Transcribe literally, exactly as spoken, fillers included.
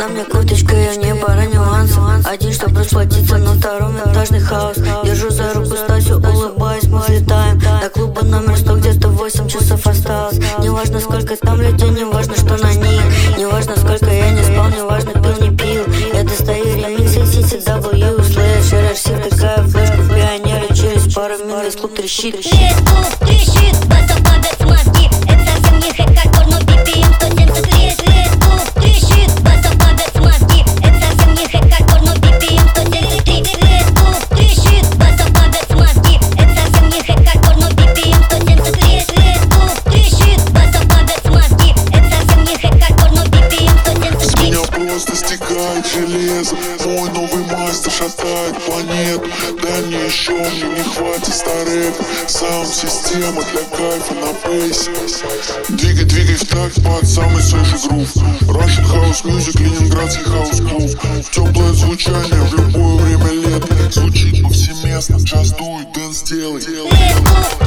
на мне курточка, я не пара нюансов. Один, чтоб расплатиться, на втором этажный хаос. Держу за руку Стасю, улыбаюсь, мы взлетаем до клуба номер сто, где-то восемь часов осталось. Неважно, сколько там людей, не важно, что на них. Не важно, сколько я не спал, не важно, пил, не пил. Я достаю ремиксы, сиси, дабл ю, слэш, эр эр си, втыкаю флешку в пионеры. Через пару минут весь клуб трещит. Весь клуб трещит, бас ослабят мозги. Это совсем не хэт-хардкор, но би пи эм сто семьдесят лет. Весь клуб трещит, бас ослабят мозги. Это совсем не хэт-хардкор, но би пи эм сто семьдесят три. Весь клуб трещит, бас ослабят мозги. Это совсем не хэт-хардкор, но би пи эм сто семьдесят лет. Весь клуб трещит, бас ослабят мозги. Это совсем не хэт-хардкор, но би пи эм сто семьдесят три. С меня просто стекает железо, мой новый мастер шатает планету. Дай мне еще, мне не хватит старых. Саунд-система для кайфа на бейсе. Двигай, двигай в такт под самый свежий грув. Russian House Music, ленинградский хаус клуб. Теплое звучание в любое время лета. Звучит повсеместно, джаз дует, дэнс делай.